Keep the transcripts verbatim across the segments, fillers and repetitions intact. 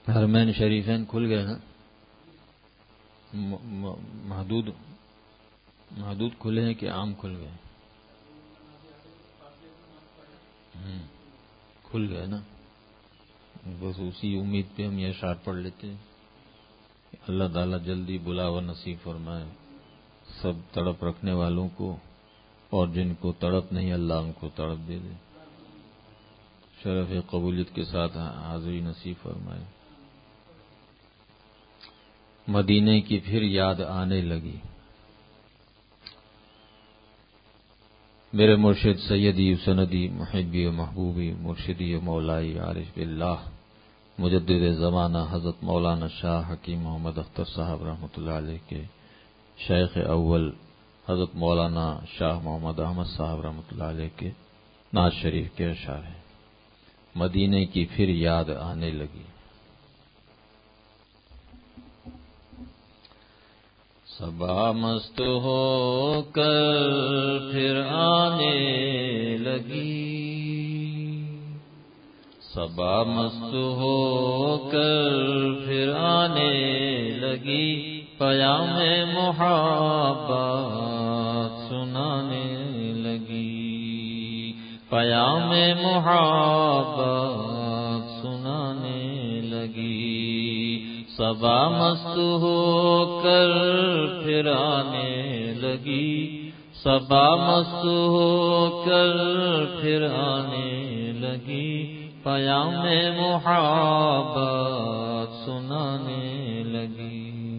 حرمین شریفین کھل گئے نا؟ محدود محدود کھلے ہیں کہ عام کھل گئے؟ کھل گئے نا؟ بس اسی امید پہ ہم یہ اشعار پڑھ لیتے ہیں. اللہ تعالیٰ جلدی بلاوا نصیب فرمائے سب تڑپ رکھنے والوں کو، اور جن کو تڑپ نہیں اللہ ان کو تڑپ دے دے. شرف قبولیت کے ساتھ حاضری نصیب فرمائے. مدینے کی پھر یاد آنے لگی. میرے مرشد سیدی سندی محبی و محبوبی مرشدی و مولائی عارف باللہ مجدد زمانہ حضرت مولانا شاہ حکیم محمد اختر صاحب رحمۃ اللہ علیہ کے شیخ اول حضرت مولانا شاہ محمد احمد صاحب رحمۃ اللہ علیہ کے نعت شریف کے اشعار ہیں. مدینے کی پھر یاد آنے لگی. صبا مست ہو کر پھر آنے لگی، صبا مست ہو کر پھر آنے لگی، پیام محبت سنانے لگی، پیام محبت سنانے لگی. صبا مست ہو کر پھر آنے لگی، صبا مست ہو کر پھر آنے لگی، پیام محبت سنانے لگی.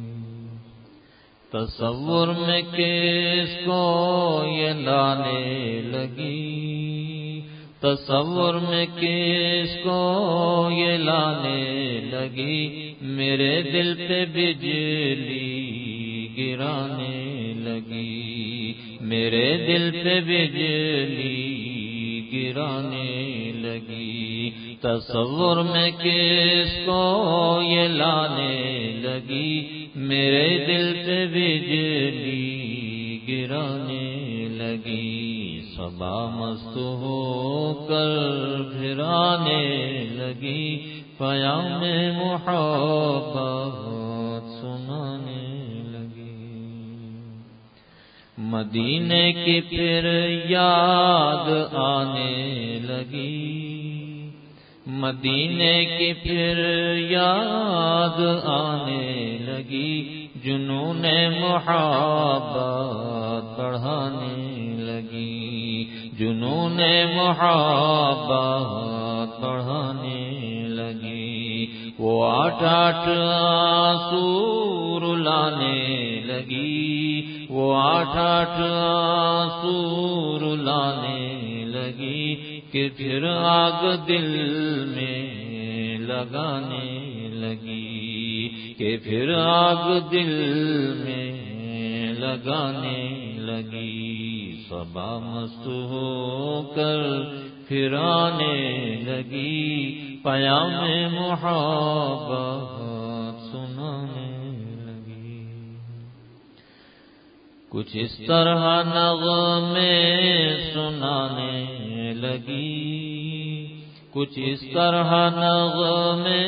تصور میں کس کو یہ لانے لگی، تصور میں کس کو یہ لانے لگی، میرے دل پہ بجلی گرانے لگی، میرے دل پہ بجلی گرانے لگی. تصور میں کس کو یہ لانے لگی، میرے دل پہ بجلی گرانے لگی. صبا مست ہو کر پھر آنے لگی، پیام محبت سنانے لگی. مدینے کی پھر یاد آنے لگی، مدینے کی پھر یاد آنے لگی، جنون محبت بڑھانے لگی، جنون محبت بڑھانے لگی. وہ آٹھ آٹھ آنسو رلانے لگی، وہ آٹھ آٹھ آنسو رلانے لگی، کہ پھر آگ دل میں لگانے لگی، کہ پھر آگ دل میں لگانے لگی. صبا مست ہو کر پھر آنے لگی، پیام محبت سنانے لگی. کچھ اس طرح نغمے سنانے لگی، کچھ اس طرح نغمے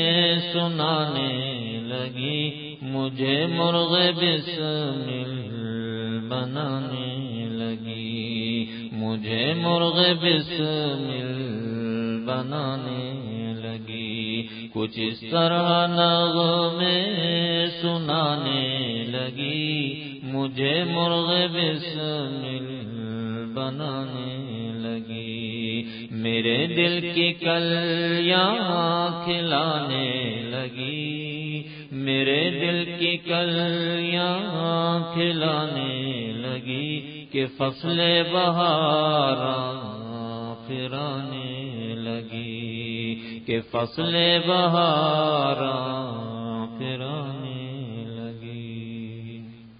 سنانے لگی، مجھے مرغ بسمل بنانے لگی، مجھے مرغ بسمل بنانے لگی. کچھ اس طرح نغمے سنانے لگی، مجھے مرغ بسمل بنانے لگی. میرے دل کی کلیاں کھلانے لگی، میرے دل کی کلیاں کھلانے لگی، کہ فصل بہاراں پھر آنے لگی، کہ فصل بہاراں پھر آنے لگی.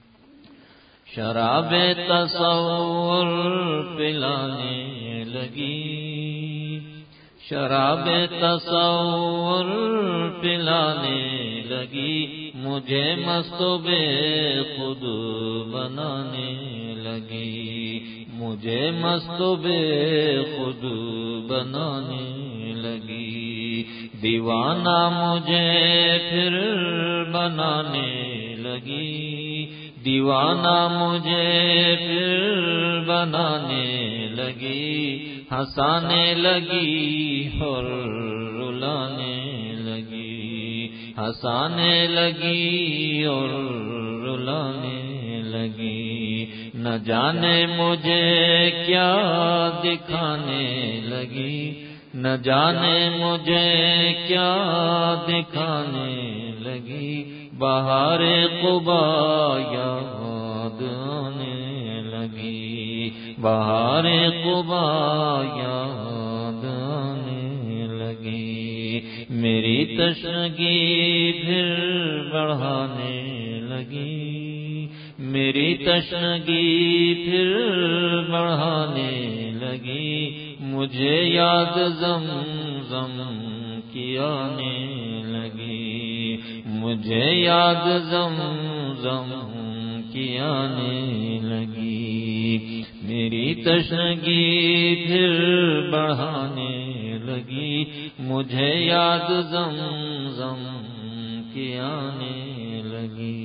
شراب تصور پلانے لگی، شراب تصور پلانے لگی، مجھے مست و بے خود بنانے لگی، مجھے مست و بے خود بنانے لگی. دیوانہ مجھے پھر بنانے لگی، دیوانہ مجھے پھر بنانے لگی، ہنسانے لگی اور رلانے لگی، ہنسانے لگی اور رلانے لگی، نہ جانے مجھے کیا دکھانے لگی، نہ جانے مجھے کیا دکھانے لگی، بہار قبا یاد آنے لگی، بہار قبا یاد آنے لگی، میری تشنگی پھر بڑھانے لگی، میری تشنگی پھر بڑھانے لگی، مجھے یاد زمزم کی آنے لگی، مجھے یاد زمزم کی آنے لگی، میری تشنگی پھر بڑھانے لگی، مجھے یاد زمزم کی آنے لگی،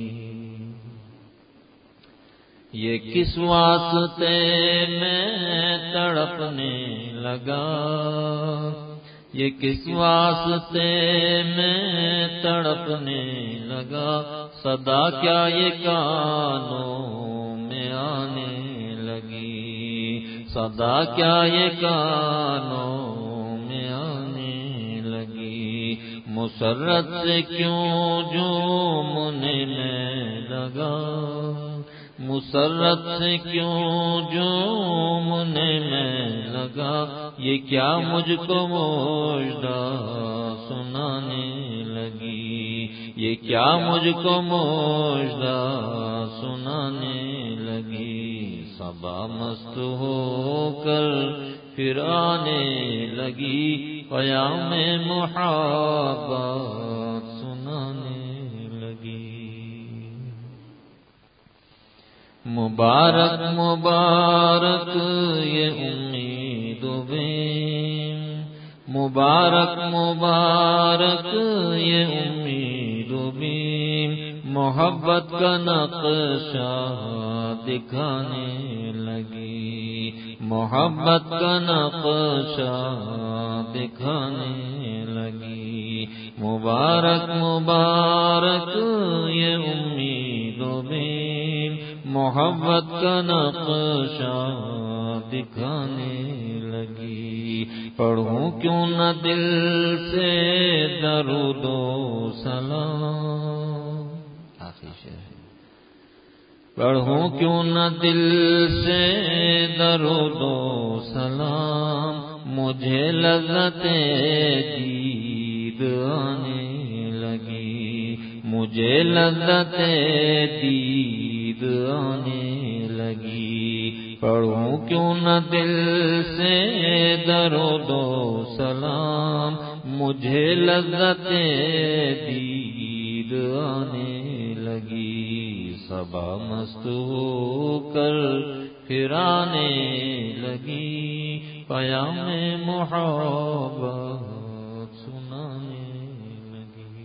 یہ کس واسطے میں تڑپنے لگا، یہ کس واسطے میں تڑپنے لگا، صدا کیا یہ کانوں میں آنے لگی، صدا کیا یہ کانوں میں آنے لگی، مسرت سے کیوں جھومنے میں لگا، مسرت سے کیوں جھومنے میں لگا، یہ کیا مجھ کو مژدہ سنانے لگی، یہ کیا مجھ کو مژدہ سنانے لگی، صبا مست ہو کر پھر آنے لگی، پیام محبت سنانے لگی، مبارک مبارک یہ امید بین، مبارک مبارک یہ امید بین، محبت کا نقشہ دکھانے لگی، محبت کا نقشہ دکھانے لگی، مبارک مبارک یہ امید بین، محبت کا نقشہ دکھانے لگی، پڑھوں کیوں نہ دل سے درود و سلام، آخری شعر، پڑھوں کیوں نہ دل سے درود و سلام، مجھے لذت دید آنے لگی، مجھے لذت دید آنے لگی، پڑھوں کیوں نہ دل سے درود و سلام، مجھے لذت دید آنے لگی، صبا مست ہو کر پھر آنے لگی، پیام محبت سنانے لگی،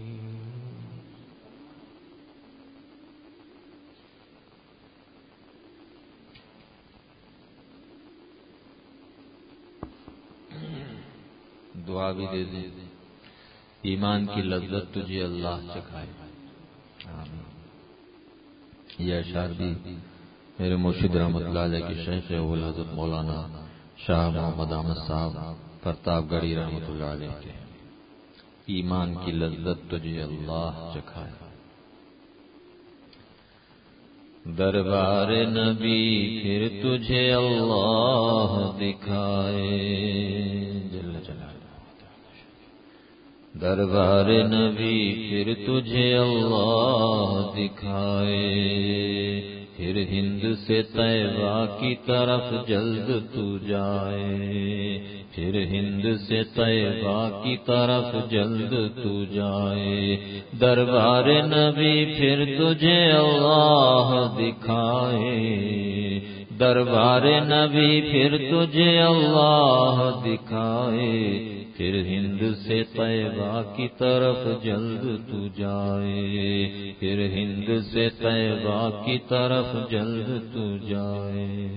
دعا بھی دے دیں، ایمان کی لذت تجھے اللہ چکھائے، آمین۔ یہ اشعار بھی میرے مرشد رحمت اللہ علیہ کے شیخ اول حضرت مولانا شاہ محمد احمد صاحب پرتاپ گڑھی رحمت اللہ علیہ کے، ایمان کی لذت تجھے اللہ چکھائے، دربار نبی پھر تجھے اللہ دکھائے، جل جلالہ، دربار نبی پھر تجھے اللہ دکھائے، پھر ہند سے طیبہ کی طرف جلد تو جائے، پھر ہند سے طیبہ کی طرف جلد تو جائے، دربار نبی پھر تجھے اللہ دکھائے، دربار نبی پھر تجھے اللہ دکھائے، پھر ہند سے طیبہ کی طرف جلد تو جائے، پھر ہند سے طیبہ کی طرف جلد تو جائے۔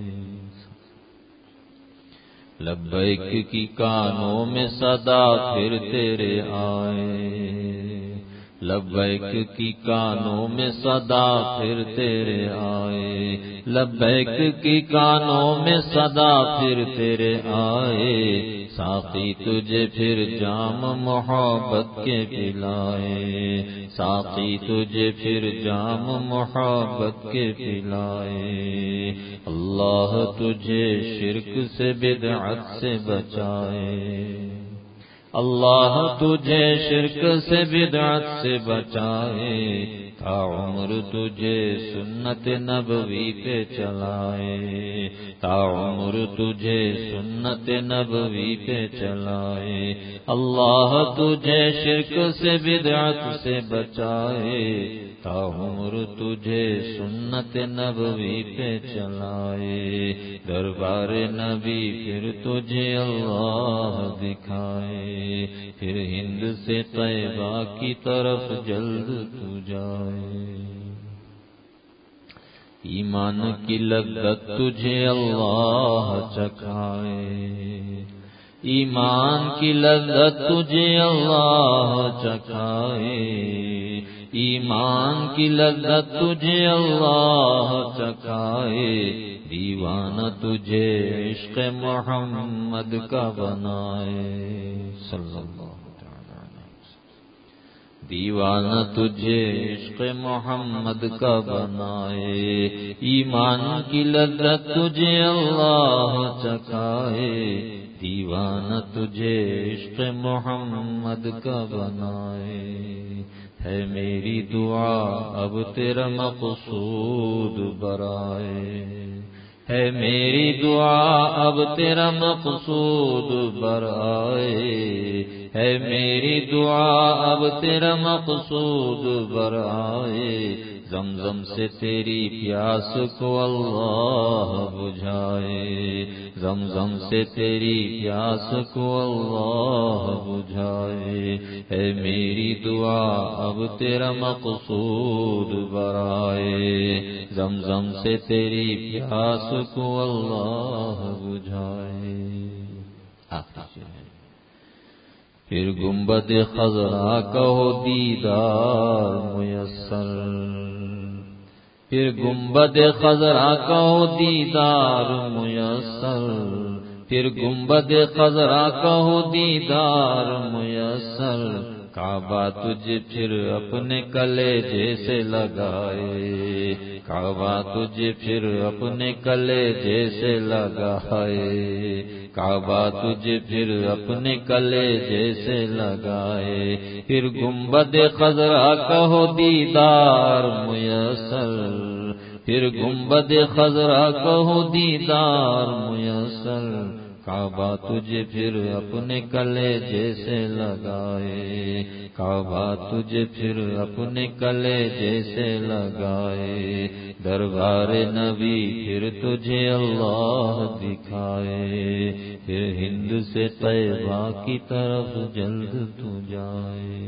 لبیک کی کانوں میں صدا پھر تیرے آئے، لبیک کی کانوں میں صدا پھر تیرے آئے، لبیک کی کانوں میں صدا پھر تیرے آئے، ساقی تجھے پھر جام محبت کے پلائے، ساقی تجھے پھر جام محبت کے پلائے، اللہ تجھے شرک سے بدعت سے بچائے، اللہ تجھے شرک سے بدعت سے بچائے، تا عمر تجھے سنت نبوی پہ چلائے، تا عمر تجھے سنت نبوی پہ چلائے، اللہ تجھے شرک سے بدعت سے بچائے، تا عمر تجھے سنت نبوی پہ چلائے، دربار نبی پھر تجھے اللہ دکھائے، پھر ہند سے طیبہ کی طرف جلد تو جائے۔ ایمان کی لذت تجھے اللہ چکھائے، ایمان کی لذت تجھے اللہ چکھائے، ایمان کی لذت تجھے اللہ چکھائے، دیوانہ تجھے عشق محمد کا بنائے، صلی اللہ تعالی علیہ وسلم، دیوانہ تجھے عشق محمد کا بنائے، ایمان کی لذت تجھے اللہ چکھائے، دیوانہ تجھے عشق محمد کا بنائے، ہے میری دعا اب تیرا مقصود برائے، ہے میری دعا اب تیرا مقصود برائے، ہے میری دعا اب تیرا مقصود برائے، زمزم سے تیری پیاس کو اللہ بجھائے، زمزم سے تیری پیاس کو اللہ بجھائے، ہے میری دعا اب تیرا مقصود برائے، زمزم سے تیری پیاس کو اللہ بجھائے۔ پھر گنبد خضرا کا ہو دیدار میسر، پھر گنبد خضرا کا ہو دیدار میسر، پھر گنبد خضرا کا ہو دیدار میسر، کعبہ تجھ پھر اپنے کلیجے سے لگائے، کعبہ تجھ پھر اپنے کلیجے سے لگائے، کعبہ تجھ پھر اپنے کلیجے سے لگائے، پھر گنبد خضرا کا ہو دیدار میسر، پھر گنبد خضرا کا ہو دیدار میسر، کعبہ تجھے پھر اپنے کلیجے سے لگائے، کعبہ تجھے پھر اپنے کلیجے سے لگائے، دربار نبی پھر تجھے اللہ دکھائے، پھر ہند سے طیبہ کی طرف جلد تو جائے۔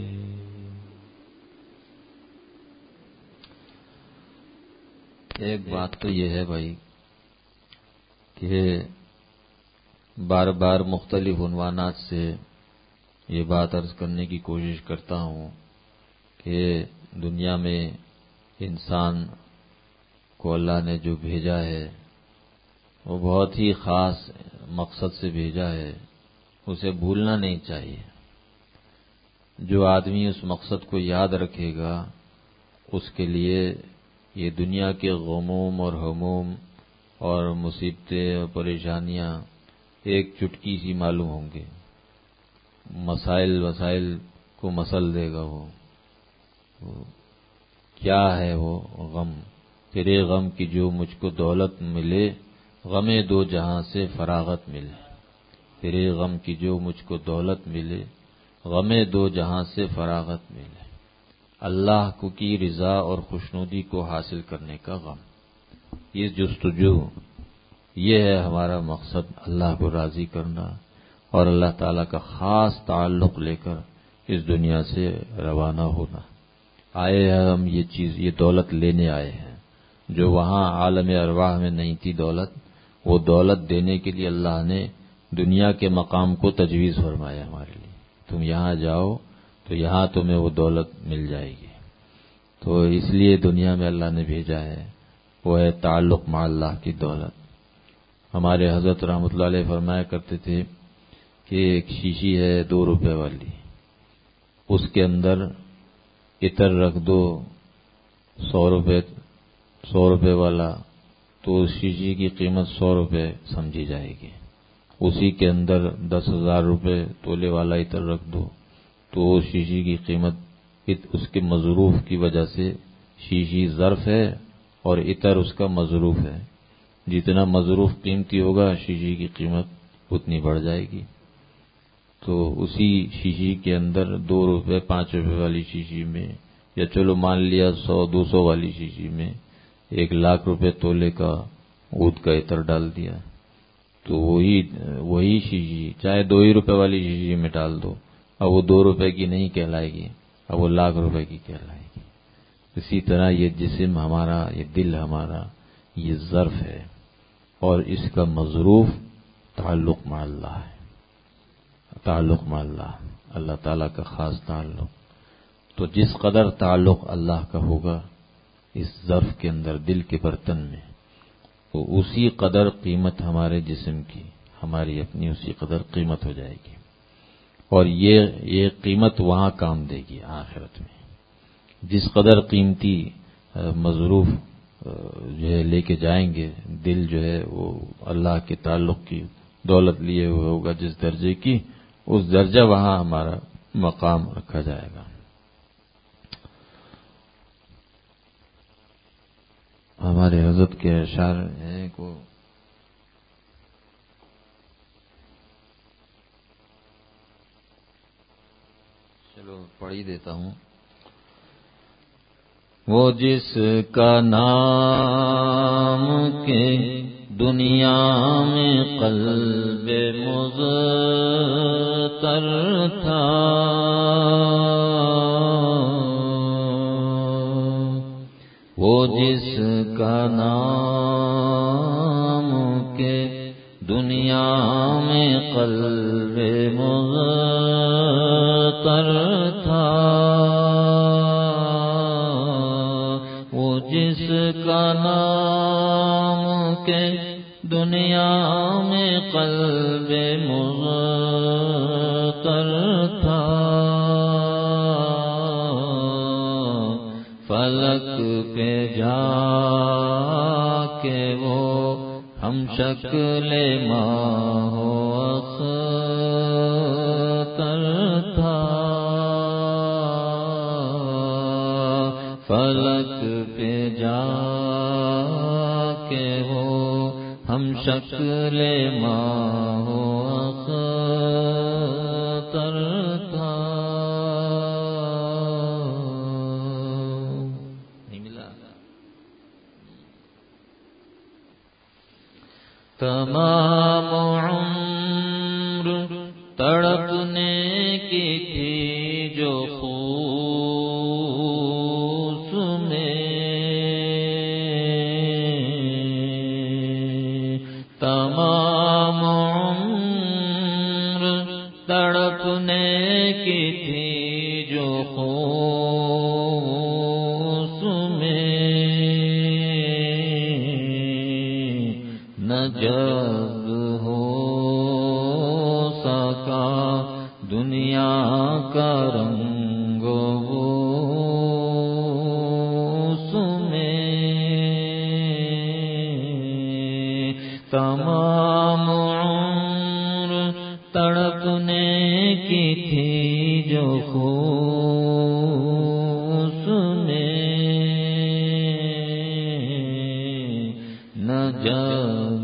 ایک بات تو یہ ہے بھائی کہ بار بار مختلف عنوانات سے یہ بات عرض کرنے کی کوشش کرتا ہوں کہ دنیا میں انسان کو اللہ نے جو بھیجا ہے وہ بہت ہی خاص مقصد سے بھیجا ہے، اسے بھولنا نہیں چاہیے۔ جو آدمی اس مقصد کو یاد رکھے گا اس کے لیے یہ دنیا کے غموم اور ہموم اور مصیبتیں اور پریشانیاں ایک چٹکی سی معلوم ہوں گے، مسائل وسائل کو مسل دے گا۔ وہ, وہ کیا ہے وہ غم؟ تیرے غم کی جو مجھ کو دولت ملے، غم دو جہاں سے فراغت ملے، تیرے غم کی جو مجھ کو دولت ملے، غم دو جہاں سے فراغت ملے، اللہ کو کی رضا اور خوشنودی کو حاصل کرنے کا غم۔ یہ جستجو یہ ہے ہمارا مقصد، اللہ کو راضی کرنا اور اللہ تعالیٰ کا خاص تعلق لے کر اس دنیا سے روانہ ہونا۔ آئے ہیں ہم یہ چیز، یہ دولت لینے آئے ہیں، جو وہاں عالم ارواح میں نہیں تھی دولت، وہ دولت دینے کے لیے اللہ نے دنیا کے مقام کو تجویز فرمایا ہمارے لیے۔ تم یہاں جاؤ تو یہاں تمہیں وہ دولت مل جائے گی۔ تو اس لیے دنیا میں اللہ نے بھیجا ہے، وہ ہے تعلق مع اللہ کی دولت۔ ہمارے حضرت رحمۃ اللہ علیہ فرمایا کرتے تھے کہ ایک شیشی ہے دو روپے والی، اس کے اندر عطر رکھ دو سو روپے سو روپے والا، تو اس شیشی کی قیمت سو روپے سمجھی جائے گی۔ اسی کے اندر دس ہزار روپے تولے والا عطر رکھ دو تو اس شیشی کی قیمت اس کے مظروف کی وجہ سے، شیشی ظرف ہے اور عطر اس کا مظروف ہے، جتنا مظروف قیمتی ہوگا شیشی کی قیمت اتنی بڑھ جائے گی۔ تو اسی شیشی کے اندر دو روپے پانچ روپے والی شیشی میں، یا چلو مان لیا سو دو سو والی شیشی میں ایک لاکھ روپے تولے کا عود کا عطر ڈال دیا، تو وہی وہی شیشی چاہے دو ہی روپے والی شیشی میں ڈال دو، اب وہ دو روپے کی نہیں کہلائے گی، اب وہ لاکھ روپے کی کہلائے گی۔ اسی طرح یہ جسم ہمارا، یہ دل ہمارا، یہ ظرف ہے اور اس کا مظروف تعلق مع اللہ ہے، تعلق مع اللہ، اللہ تعالیٰ کا خاص تعلق۔ تو جس قدر تعلق اللہ کا ہوگا اس ظرف کے اندر، دل کے برتن میں، تو اسی قدر قیمت ہمارے جسم کی، ہماری اپنی اسی قدر قیمت ہو جائے گی، اور یہ یہ قیمت وہاں کام دے گی آخرت میں۔ جس قدر قیمتی مظروف جو ہے لے کے جائیں گے، دل جو ہے وہ اللہ کے تعلق کی دولت لیے ہوئے ہوگا جس درجے کی، اس درجہ وہاں ہمارا مقام رکھا جائے گا۔ ہمارے حضرت کے اشعار ہیں کو چلو پڑھ ہی دیتا ہوں۔ وہ جس کا نام کے دنیا میں قلب مضطر تھا، وہ جس کا نام کے دنیا میں قلب مضطر تھا، وہ جس کا نام کے دنیا میں قلب مضطر تھا، فلک پہ جا کے وہ ہم شکل ماہ و اختر تھا، فلک پہ جا کے وہ ہم شکل ماہ و اختر تھا۔ تمام عمر تڑپنے کی تھی جو خون میں، تمام عمر تڑپنے کی تھی جو خون میں، نہ جب ہو سکا دنیا کا رنگ اس میں، تمام عمر تڑپنے کی تھی جو خون میں، نہ جب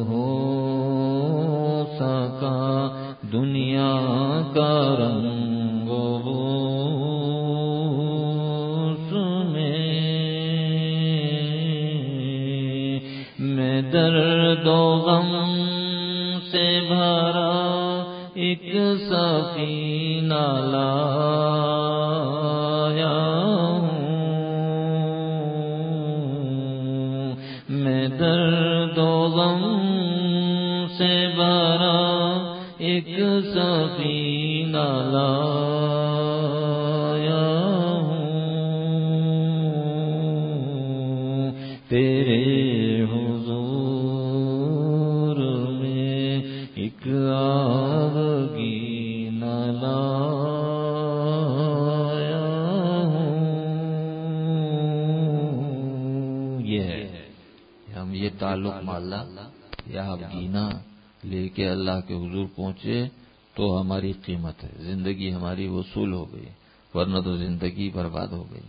دنیا کا رنگ اس میں، میں درد درد و غم سے بھرا ایک سفینہ لایا ہوں، میں درد و غم سے بھرا ایک سفینہ لایا ہوں، تیرے حضور میں ایک آبگینہ لایا ہوں۔ یہ ہے ہم یہ تعلق مالا یا آبگینہ لے کے اللہ کے حضور پہنچے تو ہماری قیمت ہے، زندگی ہماری وصول ہو گئی، ورنہ تو زندگی برباد ہو گئی۔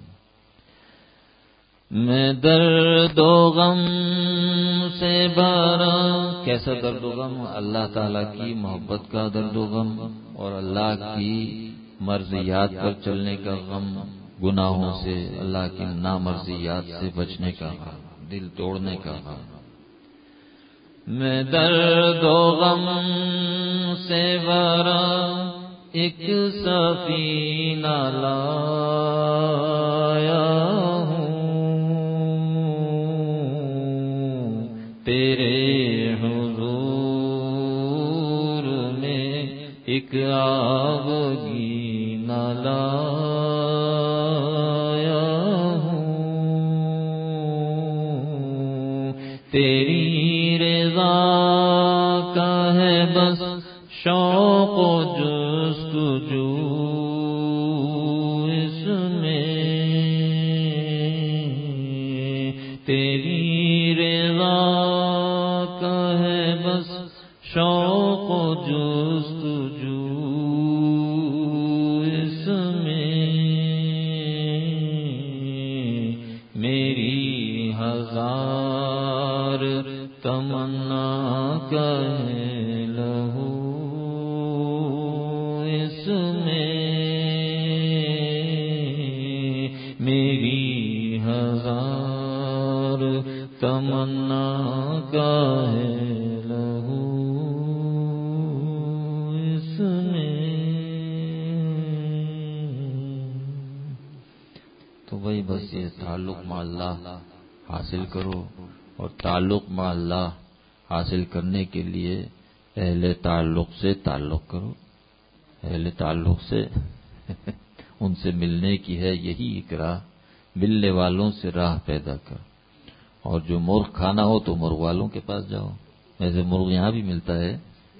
میں درد و غم سے بھرا، کیسا درد و غم؟ اللہ تعالیٰ کی محبت کا درد و غم اور اللہ کی مرضیات پر چلنے کا غم، گناہوں سے، اللہ کی نامرضیات سے بچنے کا غم، دل توڑنے کا غم۔ میں درد و غم سے بھرا ایک سفینہ لایا ہوں، تیرے حضور میں ایک آبگینہ لایا ہوں، تیری کا ہے بس شوق و جستجو اس میں، تیری رضا کا ہے بس شوق و جستجو اس میں، میری ہزار تمنا کہے لہو اس میں، میری ہزار تمنا کہے لہو اس میں۔ تو وہی بس یہ تعلق مع اللہ حاصل کرو، اور تعلق مع اللہ حاصل کرنے کے لیے اہل تعلق سے تعلق کرو، اہل تعلق سے ان سے ملنے کی ہے یہی ایک راہ، ملنے والوں سے راہ پیدا کر۔ اور جو مرغ کھانا ہو تو مرغ والوں کے پاس جاؤ، ویسے مرغ یہاں بھی ملتا ہے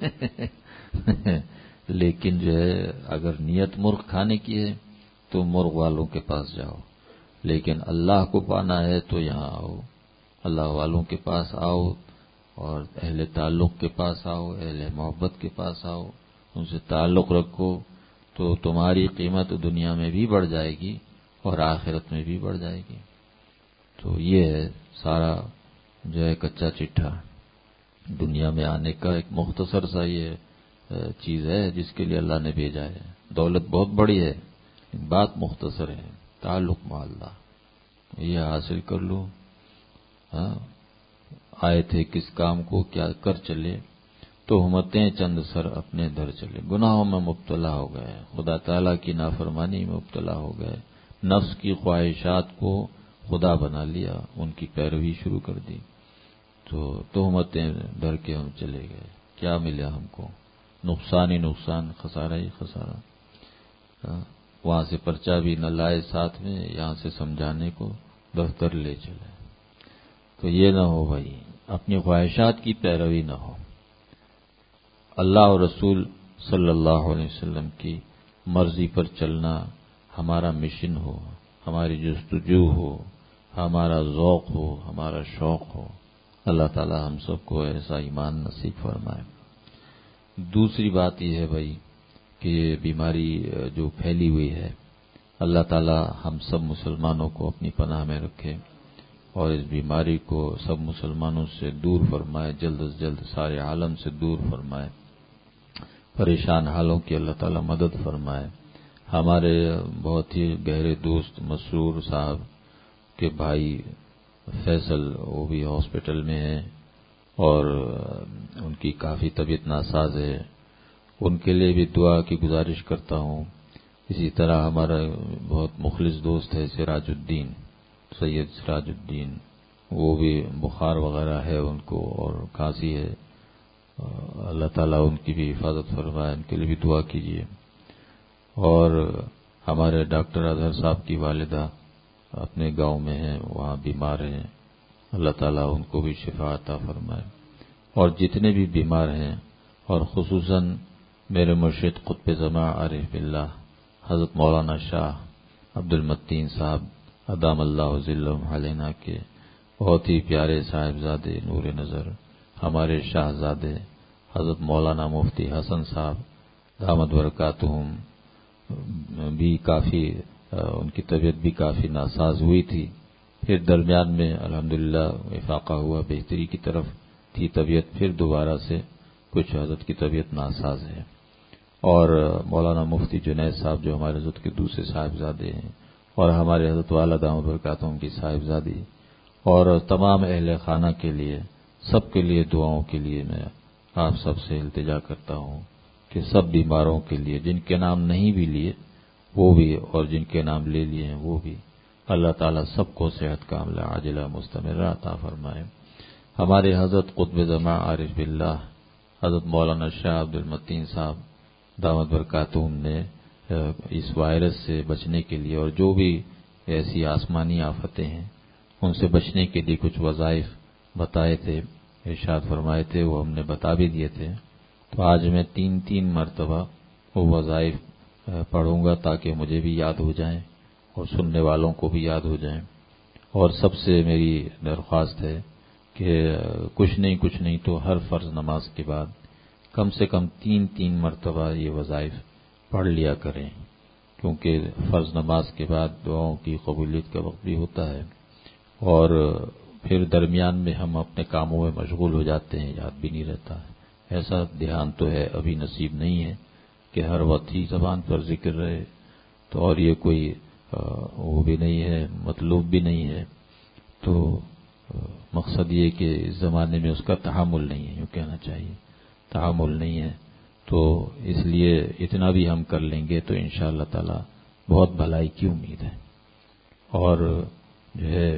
لیکن جو ہے اگر نیت مرغ کھانے کی ہے تو مرغ والوں کے پاس جاؤ، لیکن اللہ کو پانا ہے تو یہاں آؤ، اللہ والوں کے پاس آؤ، اور اہل تعلق کے پاس آؤ، اہل محبت کے پاس آؤ، ان سے تعلق رکھو تو تمہاری قیمت دنیا میں بھی بڑھ جائے گی اور آخرت میں بھی بڑھ جائے گی۔ تو یہ ہے سارا جو ہے کچا چٹھا دنیا میں آنے کا، ایک مختصر سا یہ چیز ہے جس کے لیے اللہ نے بھیجا ہے۔ دولت بہت بڑی ہے، بات مختصر ہے، تعلق مع اللہ، یہ حاصل کر لو۔ ہاں آئے تھے کس کام کو کیا کر چلے، تو ہمتیں چند سر اپنے در چلے، گناہوں میں مبتلا ہو گئے، خدا تعالیٰ کی نافرمانی میں مبتلا ہو گئے، نفس کی خواہشات کو خدا بنا لیا، ان کی پیروی شروع کر دی، تو تہمتیں ڈر کے ہم چلے گئے، کیا ملا ہم کو؟ نقصان ہی نقصان، خسارہ ہی خسارہ۔ وہاں سے پرچہ بھی نہ لائے ساتھ میں، یہاں سے سمجھانے کو دفتر لے چلے۔ تو یہ نہ ہو بھائی، اپنی خواہشات کی پیروی نہ ہو، اللہ اور رسول صلی اللہ علیہ وسلم کی مرضی پر چلنا ہمارا مشن ہو، ہماری جستجو ہو، ہمارا ذوق ہو، ہمارا شوق ہو۔ اللہ تعالی ہم سب کو ایسا ایمان نصیب فرمائے۔ دوسری بات یہ ہے بھائی کہ یہ بیماری جو پھیلی ہوئی ہے، اللہ تعالی ہم سب مسلمانوں کو اپنی پناہ میں رکھے اور اس بیماری کو سب مسلمانوں سے دور فرمائے، جلد از جلد سارے عالم سے دور فرمائے، پریشان حالوں کی اللہ تعالی مدد فرمائے۔ ہمارے بہت ہی گہرے دوست مسرور صاحب کے بھائی فیصل، وہ بھی ہاسپٹل میں ہیں، اور ان کی کافی طبیعت ناساز ہے، ان کے لیے بھی دعا کی گزارش کرتا ہوں۔ اسی طرح ہمارا بہت مخلص دوست ہے سراج الدین، سید سراج الدین، وہ بھی بخار وغیرہ ہے ان کو اور کھانسی ہے، اللہ تعالیٰ ان کی بھی حفاظت فرمائے، ان کے لیے بھی دعا کیجیے۔ اور ہمارے ڈاکٹر اظہر صاحب کی والدہ اپنے گاؤں میں ہیں، وہاں بیمار ہیں، اللہ تعالیٰ ان کو بھی شفا عطا فرمائے۔ اور جتنے بھی بیمار ہیں، اور خصوصاً میرے مرشد قطب زمان عارف باللہ حضرت مولانا شاہ عبد المتین صاحب ادام اللہ ذلہم علینا کے بہت ہی پیارے صاحبزادے نور نظر ہمارے شاہزادے حضرت مولانا مفتی حسن صاحب دامت برکاتہم بھی کافی ان کی طبیعت بھی کافی ناساز ہوئی تھی، پھر درمیان میں الحمدللہ افاقہ ہوا، بہتری کی طرف تھی طبیعت، پھر دوبارہ سے کچھ حضرت کی طبیعت ناساز ہے۔ اور مولانا مفتی جنید صاحب جو ہمارے حضرت کے دوسرے صاحبزادے ہیں، اور ہمارے حضرت والا دامت برکاتہم کی صاحبزادی، اور تمام اہل خانہ کے لیے، سب کے لیے دعاؤں کے لیے میں آپ سب سے التجا کرتا ہوں کہ سب بیماروں کے لیے، جن کے نام نہیں بھی لیے وہ بھی، اور جن کے نام لے لیے ہیں وہ بھی، اللہ تعالیٰ سب کو صحت کاملہ عاجلہ مستمرہ عطا فرمائے۔ ہمارے حضرت قطب زمان عارف باللہ حضرت مولانا شاہ عبد المتین صاحب دامت برکاتہم نے اس وائرس سے بچنے کے لیے، اور جو بھی ایسی آسمانی آفتیں ہیں ان سے بچنے کے لیے کچھ وظائف بتائے تھے، ارشاد فرمائے تھے، وہ ہم نے بتا بھی دیے تھے۔ تو آج میں تین تین مرتبہ وہ وظائف پڑھوں گا تاکہ مجھے بھی یاد ہو جائیں اور سننے والوں کو بھی یاد ہو جائیں۔ اور سب سے میری درخواست ہے کہ کچھ نہیں کچھ نہیں تو ہر فرض نماز کے بعد کم سے کم تین تین مرتبہ یہ وظائف پڑھ لیا کریں، کیونکہ فرض نماز کے بعد دعاؤں کی قبولیت کا وقت بھی ہوتا ہے، اور پھر درمیان میں ہم اپنے کاموں میں مشغول ہو جاتے ہیں، یاد بھی نہیں رہتا ہے۔ ایسا دھیان تو ہے ابھی نصیب نہیں ہے کہ ہر وقت ہی زبان پر ذکر رہے، تو اور یہ کوئی وہ بھی نہیں ہے، مطلوب بھی نہیں ہے، تو مقصد یہ کہ اس زمانے میں اس کا تحمل نہیں ہے، یوں کہنا چاہیے، تحمل نہیں ہے، تو اس لیے اتنا بھی ہم کر لیں گے تو انشاءاللہ تعالی بہت بھلائی کی امید ہے۔ اور جو ہے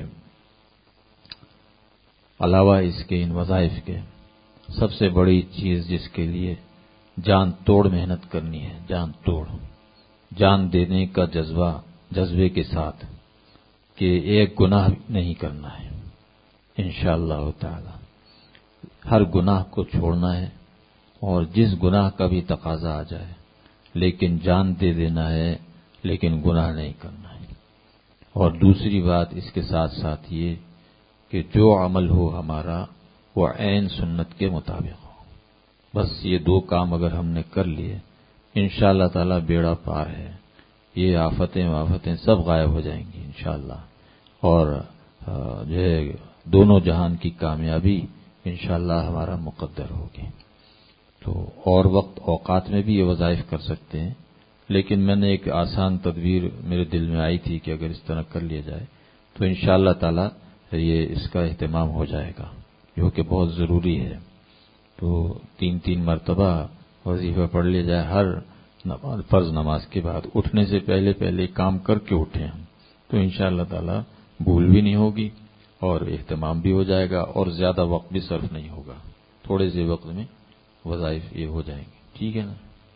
علاوہ اس کے ان وظائف کے سب سے بڑی چیز جس کے لیے جان توڑ محنت کرنی ہے، جان توڑ، جان دینے کا جذبہ، جذبے کے ساتھ کہ ایک گناہ نہیں کرنا ہے انشاءاللہ تعالی، ہر گناہ کو چھوڑنا ہے، اور جس گناہ کا بھی تقاضا آ جائے لیکن جان دے دینا ہے، لیکن گناہ نہیں کرنا ہے۔ اور دوسری بات اس کے ساتھ ساتھ یہ کہ جو عمل ہو ہمارا وہ عین سنت کے مطابق ہو، بس یہ دو کام اگر ہم نے کر لیے انشاءاللہ تعالی بیڑا پار ہے، یہ آفتیں آفتیں سب غائب ہو جائیں گی انشاءاللہ، اور جو ہے دونوں جہان کی کامیابی انشاءاللہ ہمارا مقدر ہوگی۔ تو اور وقت اوقات میں بھی یہ وظائف کر سکتے ہیں، لیکن میں نے ایک آسان تدبیر میرے دل میں آئی تھی کہ اگر اس طرح کر لیا جائے تو انشاءاللہ تعالی یہ اس کا اہتمام ہو جائے گا، جو کہ بہت ضروری ہے۔ تو تین تین مرتبہ وظیفہ پڑھ لیا جائے ہر نماز، فرض نماز کے بعد، اٹھنے سے پہلے پہلے کام کر کے اٹھیں ہم، تو انشاءاللہ تعالی بھول بھی نہیں ہوگی اور اہتمام بھی ہو جائے گا، اور زیادہ وقت بھی صرف نہیں ہوگا، تھوڑے سے وقت میں وظائف یہ ہو جائیں گے، ٹھیک ہے نا؟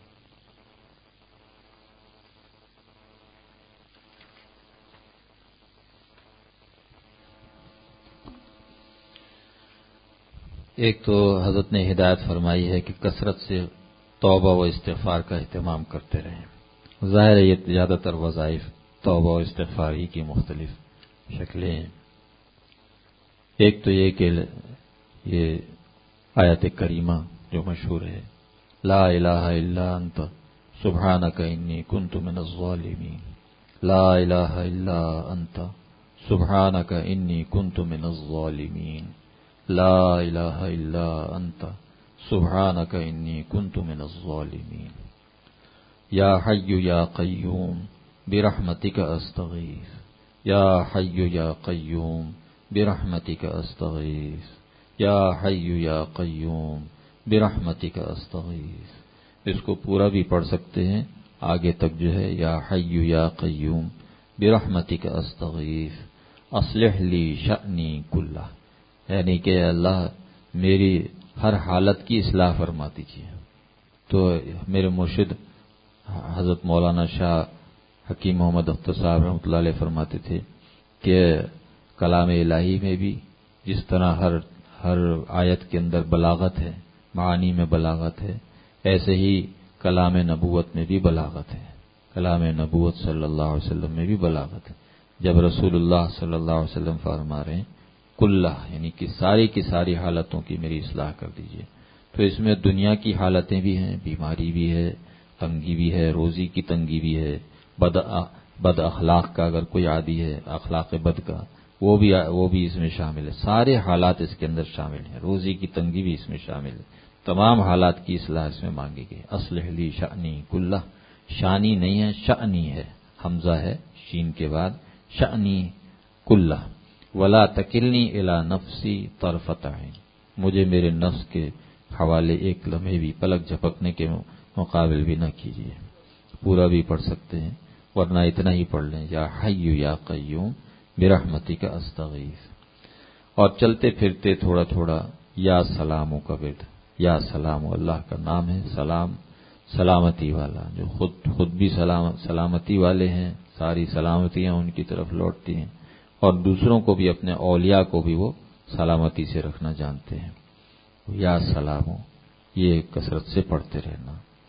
ایک تو حضرت نے ہدایت فرمائی ہے کہ کثرت سے توبہ و استغفار کا اہتمام کرتے رہیں۔ ظاہر ہے یہ زیادہ تر وظائف توبہ و استغفار ہی کی مختلف شکلیں ہیں۔ ایک تو یہ کہ یہ آیت کریمہ جو مشہور ہے، لا الہ الا انت سبحانک انی کنت من الظالمین، لا الہ الا انت سبحانک انی کنت من الظالمین، لا الہ الا انت سبحانک انی کنت من الظالمین، یا حی یا قیوم برحمتک استغیث، یا حی یا قیوم برحمتک استغیث، یا حی یا قیوم برحمتک استغیث. اس کو پورا بھی پڑھ سکتے ہیں آگے تک جو ہے یا حی یا قیوم برحمتک استغیث اصلح لی شأنی کلہ، یعنی کہ اللہ میری ہر حالت کی اصلاح فرما دیجیے. تو میرے مرشد حضرت مولانا شاہ حکیم محمد اختر صاحب رحمۃ اللہ علیہ فرماتے تھے کہ کلام الہی میں بھی جس طرح ہر ہر آیت کے اندر بلاغت ہے، معانی میں بلاغت ہے، ایسے ہی کلام نبوت میں بھی بلاغت ہے. کلام نبوت صلی اللہ علیہ وسلم میں بھی بلاغت ہے. جب رسول اللہ صلی اللہ علیہ وسلم فرما رہے ہیں کلہ، یعنی کہ ساری کی ساری حالتوں کی میری اصلاح کر دیجیے، تو اس میں دنیا کی حالتیں بھی ہیں، بیماری بھی ہے، تنگی بھی ہے، روزی کی تنگی بھی ہے، بد بد اخلاق کا اگر کوئی عادی ہے، اخلاق بد کا، وہ بھی وہ بھی اس میں شامل ہے. سارے حالات اس کے اندر شامل ہیں، روزی کی تنگی بھی اس میں شامل ہے. تمام حالات کی اصلاح اس میں مانگی گئی. اصلح لی شأنی کلہ، شانی نہیں ہے شأنی ہے، حمزہ ہے شین کے بعد، شأنی کلہ ولا تکلنی الی نفسی طرفۃ عین، مجھے میرے نفس کے حوالے ایک لمحے بھی پلک جھپکنے کے مقابل بھی نہ کیجیے. پورا بھی پڑھ سکتے ہیں ورنہ اتنا ہی پڑھ لیں یا حی یا قیوم برحمتک استغیث. اور چلتے پھرتے تھوڑا تھوڑا یا سلاموں کا ورد، یا سلام اللہ کا نام ہے، سلام سلامتی والا، جو خود خود بھی سلام سلامتی والے ہیں، ساری سلامتیاں ان کی طرف لوٹتی ہیں، اور دوسروں کو بھی اپنے اولیاء کو بھی وہ سلامتی سے رکھنا جانتے ہیں. یا سلام ہو، یہ کثرت سے پڑھتے رہنا،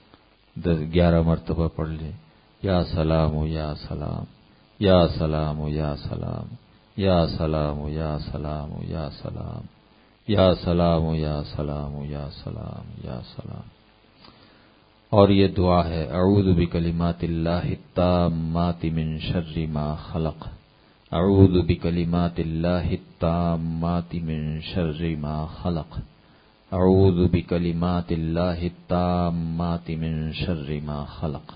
دس گیارہ مرتبہ پڑھ لیں. یا سلام ہو یا سلام، یا سلام ہو یا سلام، یا سلام ہو یا سلام ہو یا سلام، یا سلام ہو یا سلام ہو یا سلام یا سلام. اور یہ دعا ہے اعوذ بکلمات اللہ التامات من شر ما خلق، اعوذ بکلمات اللہ التامات من شر ما خلق، اعوذ بکلمات اللہ التامات من شر ما خلق.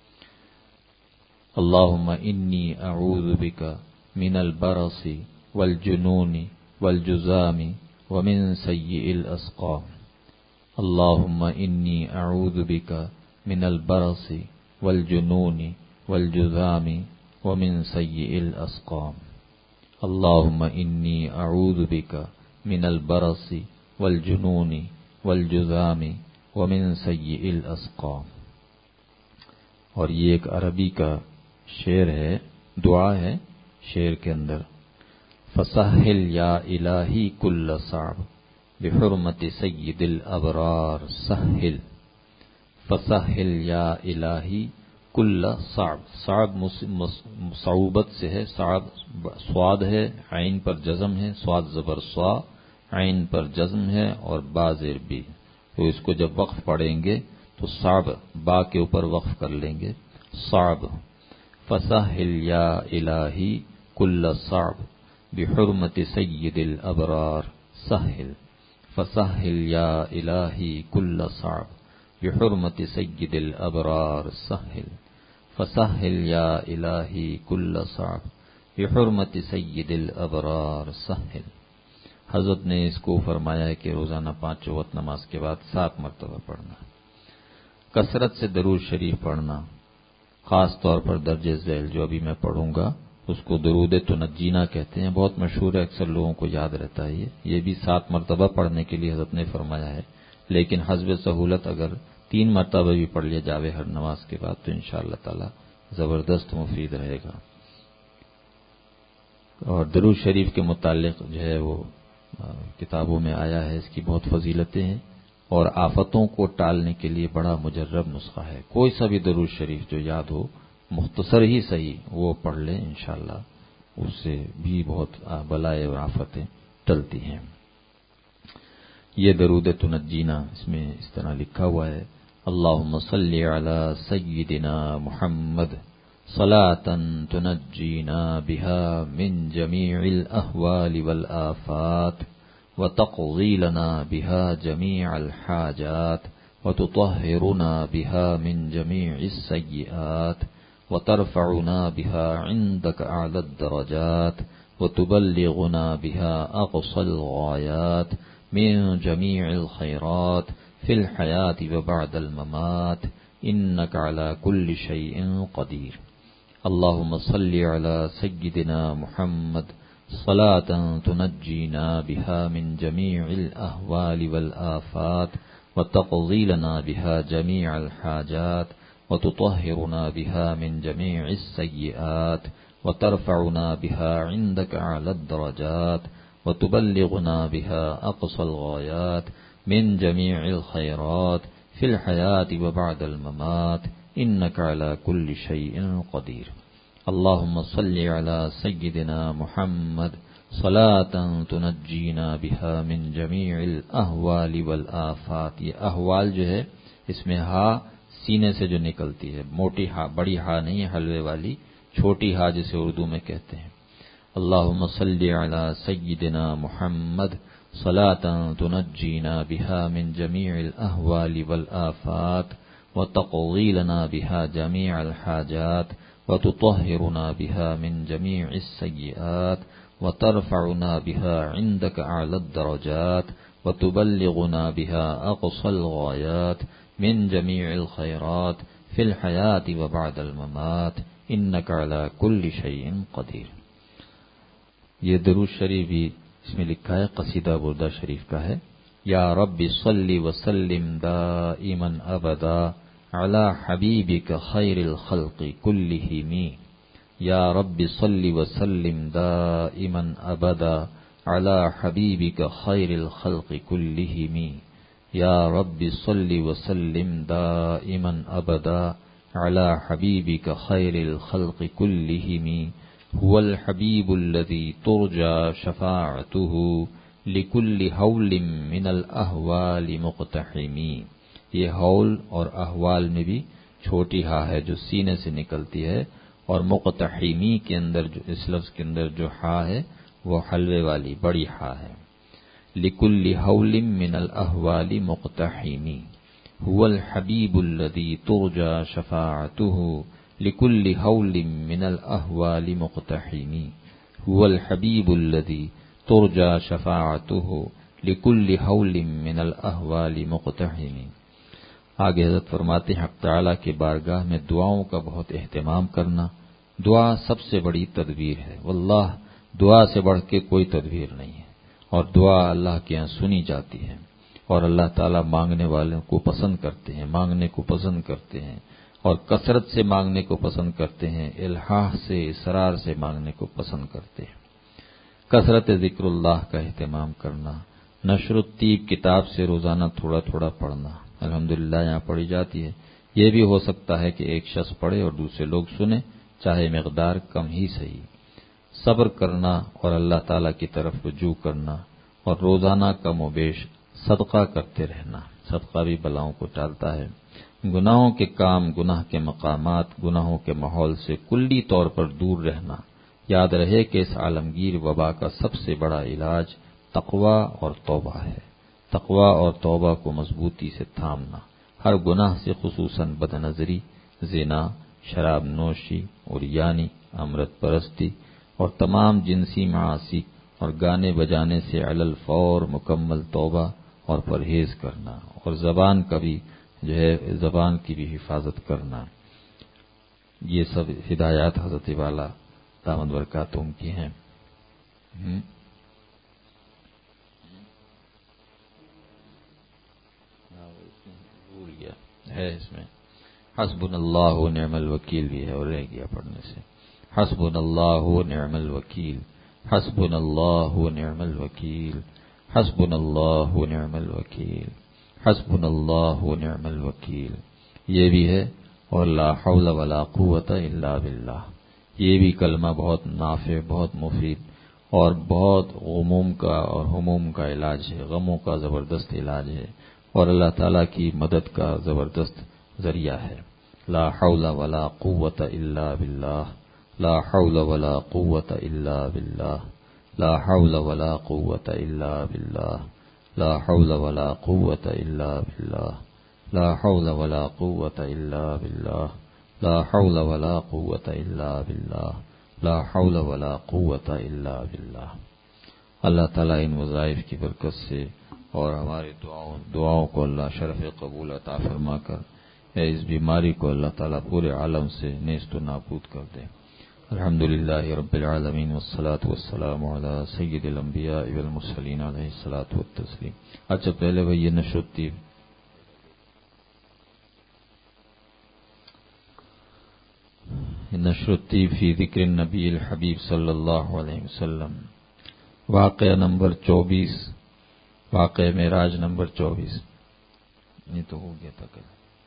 اللہم انی اعوذ بک من البرص والجنون والجذام ومن سیئ الاسقام. اللہم انی اعوذ بک من البرص والجنون والجذام ومن سیئ الاسقام. اللہم انی اعوذ بک من البرص والجنون والجذام ومن سیئ الاسقام. اور یہ ایک عربی کا شعر ہے، دعا ہے. شعر کے اندر فسہل یا الہی کل صعب بحرمت سید الابرار سہل، فسہل یا الہی کل صعب، صعب صعوبت سے ہے، صعب سواد ہے، عین پر جزم ہے، سواد زبر سوا، عین پر جزم ہے اور با زیر بھی. تو اس کو جب وقف پڑھیں گے تو صعب با کے اوپر وقف کر لیں گے، صعب. فسہل یا الہی کل صعب بحرمت سید الابرار سہل، فسہل یا الہی کل صعب بحرمت سید الابرار سہل، فسہل یا الہی کل صعب بحرمت سید الابرار سہل. حضرت نے اس کو فرمایا ہے کہ روزانہ پانچ وقت نماز کے بعد سات مرتبہ پڑھنا، کثرت سے درود شریف پڑھنا، خاص طور پر درج ذیل جو ابھی میں پڑھوں گا اس کو درود تنجینا کہتے ہیں، بہت مشہور ہے، اکثر لوگوں کو یاد رہتا ہے. یہ یہ بھی سات مرتبہ پڑھنے کے لیے حضرت نے فرمایا ہے، لیکن حسب سہولت اگر تین مرتبہ بھی پڑھ لیا جاوے ہر نماز کے بعد تو انشاءاللہ تعالی زبردست مفید رہے گا. اور درود شریف کے متعلق جو ہے وہ کتابوں میں آیا ہے، اس کی بہت فضیلتیں ہیں اور آفتوں کو ٹالنے کے لیے بڑا مجرب نسخہ ہے. کوئی سا بھی درود شریف جو یاد ہو، مختصر ہی صحیح، وہ پڑھ لیں انشاءاللہ، اس سے بھی بہت بلائے اور آفتیں ٹلتی ہیں. یہ درود تنجینا اس میں اس طرح لکھا ہوا ہے: اللہم صلی علی سیدنا محمد صلاۃ تنجینا بها من جمیع الاحوال والآفات وتقضی لنا بها جمیع الحاجات وتطہرنا بها من جمیع السیئات وترفعنا بها عندك اعلی الدرجات وتبلغنا بها اقصى الغایات من جميع الخيرات في الحياة وبعد الممات إنك على كل شيء قدير. اللهم صل على سيدنا محمد صلاة تنجينا بها من جميع الأهوال والآفات وتقضي لنا بها جميع الحاجات وتطهرنا بها من جميع السيئات وترفعنا بها عندك أعلى الدرجات وتبلغنا بها أقصى الغايات من جميع الخيرات في الحياة وبعد الممات إنك على كل شيء قدير. اللهم صل على سيدنا محمد صلاة تنجينا بها من جميع الأهوال والآفات. یہ احوال جو ہے اس میں ہا سینے سے جو نکلتی ہے، موٹی ہا، بڑی ہا نہیں ہے حلوے والی، چھوٹی ہا جسے اردو میں کہتے ہیں. اللهم صل على سيدنا محمد صلاة تنجينا بها من جميع الأهوال والآفات وتقضي لنا بها جميع الحاجات وتطهرنا بها من جميع السيئات وترفعنا بها عندك أعلى الدرجات وتبلغنا بها أقصى الغايات من جميع الخيرات في الحياة وبعد الممات إنك على كل شيء قدير. یہ درود شریف بھی اس میں لکھا ہے، قصیدہ بردہ شریف کا ہے. یا رب صلی وسلم دائما ابدا علی حبیبک خیر الخلق کلہم. یا رب صلی وسلم دائما ابدا علی حبیبک خیر الخلق کلہم. یا رب صلی وسلم دائما ابدا علی حبیبک خیر الخلق کلہم. هو الحبیب الذی ترجى شفاعته لكل حول من الاحوال مقتحم. یہ حول اور احوال میں بھی چھوٹی ہا ہے جو سینے سے نکلتی ہے، اور مقتحمی کے اندر جو اس لفظ کے اندر جو ہا ہے وہ حلوے والی بڑی ہا ہے. لكل حول من الاحوال مقتحم. هو الحبیب الذی ترجى شفاعته لكل حول من الأهوال مقتحم. هو الحبيب الذي ترجى شفاعته لكل حول من الأهوال مقتحم. آگے حضرت فرماتے ہیں حق تعالیٰ کی بارگاہ میں دعاؤں کا بہت اہتمام کرنا. دعا سب سے بڑی تدبیر ہے. واللہ دعا سے بڑھ کے کوئی تدبیر نہیں ہے، اور دعا اللہ کے یہاں سنی جاتی ہے، اور اللہ تعالیٰ مانگنے والوں کو پسند کرتے ہیں، مانگنے کو پسند کرتے ہیں، اور کثرت سے مانگنے کو پسند کرتے ہیں، الحاح سے اصرار سے مانگنے کو پسند کرتے ہیں. کثرت ذکر اللہ کا اہتمام کرنا، نشر الطیب کتاب سے روزانہ تھوڑا تھوڑا پڑھنا، الحمدللہ یہاں پڑھی جاتی ہے. یہ بھی ہو سکتا ہے کہ ایک شخص پڑھے اور دوسرے لوگ سنیں، چاہے مقدار کم ہی صحیح. صبر کرنا اور اللہ تعالیٰ کی طرف رجوع کرنا، اور روزانہ کم و بیش صدقہ کرتے رہنا. صدقہ بھی بلاؤں کو ٹالتا ہے. گناہوں کے کام، گناہ کے مقامات، گناہوں کے ماحول سے کلی طور پر دور رہنا. یاد رہے کہ اس عالمگیر وبا کا سب سے بڑا علاج تقوی اور توبہ ہے. تقوی اور توبہ کو مضبوطی سے تھامنا. ہر گناہ سے خصوصاً بد نظری، زنا، شراب نوشی، عریانی، امرت پرستی اور تمام جنسی معاصی اور گانے بجانے سے علی الفور مکمل توبہ اور پرہیز کرنا، اور زبان کا بھی جو ہے زبان کی بھی حفاظت کرنا. یہ سب ہدایات حضرت والا دامت برکاتہم کی ہیں. بھول گیا ہے اس میں حسبنا اللہ و نعم الوکیل بھی ہے، اور رہ گیا پڑھنے سے. حسبنا اللہ و نعم الوکیل، حسبنا اللہ و نعم الوکیل، حسبنا اللہ و نعم الوکیل، حسبنا اللہ و نعم الوکیل. یہ بھی ہے، اور لا حول ولا قوت الا باللہ. یہ بھی کلمہ بہت نافع، بہت مفید اور بہت غموم کا اور ہموم کا علاج ہے، غموں کا زبردست علاج ہے، اور اللہ تعالیٰ کی مدد کا زبردست ذریعہ ہے. لا حول ولا قوت الا باللہ، لا حول ولا قوت الا باللہ، لا حول ولا قوت الا باللہ، لا حول ولا قوت الا باللہ، لا حول ولا قوت الا باللہ، لا حول ولا قوت الا باللہ، لا حول ولا قوت الا باللہ. اللہ تعالیٰ ان وظائف کی برکت سے اور ہماری دعاؤں دعاؤں کو اللہ شرف قبول عطا فرما کر اس بیماری کو اللہ تعالیٰ پورے عالم سے نیست و نابود کر دے. الحمدللہ رب العالمین والصلاة والسلام علی سید الانبیاء والمرسلین علیہ الصلاۃ والتسلیم. اچھا پہلے بھائی یہ نشر الطیب نشر الطیب فی ذکر النبی الحبیب صلی اللہ علیہ وسلم، واقعہ نمبر چوبیس، واقعہ معراج نمبر چوبیس. یہ تو ہو گیا تھا کل.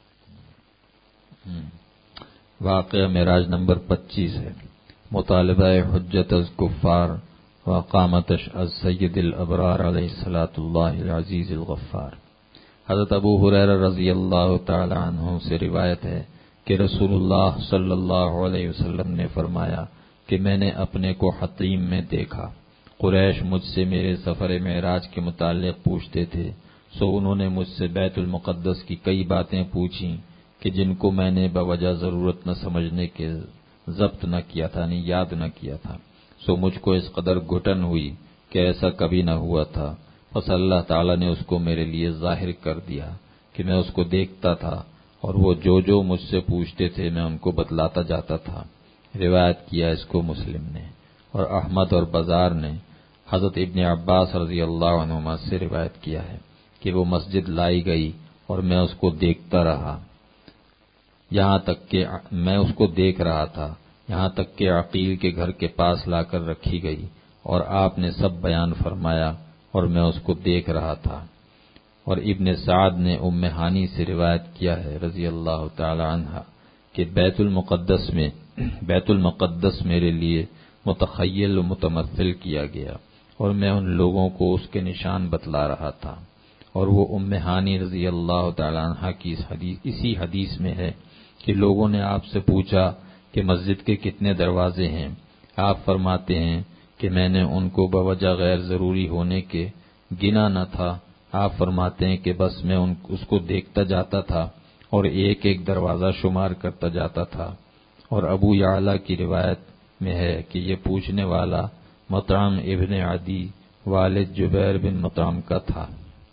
واقعہ معراج نمبر پچیس ہے. مطالبہ حجت از کفار وقامتش از سید الابرار علیہ الصلاۃ اللہ العزیز الغفار. حضرت ابو ہریرہ رضی اللہ تعالی عنہ سے روایت ہے کہ رسول اللہ صلی اللہ علیہ وسلم نے فرمایا کہ میں نے اپنے کو حطیم میں دیکھا. قریش مجھ سے میرے سفر معراج کے متعلق پوچھتے تھے، سو انہوں نے مجھ سے بیت المقدس کی کئی باتیں پوچھیں کہ جن کو میں نے بوجہ ضرورت نہ سمجھنے کے ضبط نہ کیا تھا، نہیں یاد نہ کیا تھا. سو مجھ کو اس قدر گھٹن ہوئی کہ ایسا کبھی نہ ہوا تھا. بس اللہ تعالیٰ نے اس کو میرے لیے ظاہر کر دیا کہ میں اس کو دیکھتا تھا اور وہ جو جو مجھ سے پوچھتے تھے میں ان کو بتلاتا جاتا تھا. روایت کیا اس کو مسلم نے، اور احمد اور بازار نے حضرت ابن عباس رضی اللہ عنہما سے روایت کیا ہے کہ وہ مسجد لائی گئی اور میں اس کو دیکھتا رہا یہاں تک کہ میں اس کو دیکھ رہا تھا یہاں تک کہ عقیل کے گھر کے پاس لا کر رکھی گئی اور آپ نے سب بیان فرمایا اور میں اس کو دیکھ رہا تھا. اور ابن سعد نے ام ہانی سے روایت کیا ہے رضی اللہ تعالی عنہ کہ بیت المقدس میں بیت المقدس میرے لیے متخیل و متمثل کیا گیا اور میں ان لوگوں کو اس کے نشان بتلا رہا تھا. اور وہ ام ہانی رضی اللہ تعالی عنہ کی اس حدیث اسی حدیث میں ہے کہ لوگوں نے آپ سے پوچھا کہ مسجد کے کتنے دروازے ہیں. آپ فرماتے ہیں کہ میں نے ان کو بوجہ غیر ضروری ہونے کے گنا نہ تھا. آپ فرماتے ہیں کہ بس میں ان اس کو دیکھتا جاتا تھا اور ایک ایک دروازہ شمار کرتا جاتا تھا. اور ابو یعلا کی روایت میں ہے کہ یہ پوچھنے والا مطعم ابن عدی والد جبیر بن مطعم کا تھا.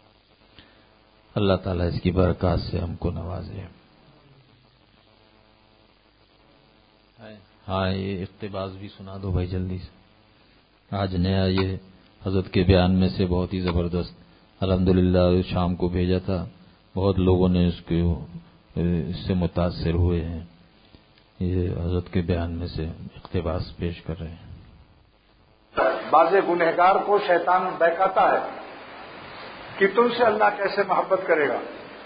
اللہ تعالیٰ اس کی برکات سے ہم کو نوازے. ہاں یہ اقتباس بھی سنا دو بھائی جلدی سے. آج نیا یہ حضرت کے بیان میں سے بہت ہی زبردست الحمدللہ شام کو بھیجا تھا. بہت لوگوں نے اس کو اس سے متاثر ہوئے ہیں. یہ حضرت کے بیان میں سے اقتباس پیش کر رہے ہیں. بعض گنہگار کو شیطان بہکاتا ہے کہ تم سے اللہ کیسے محبت کرے گا،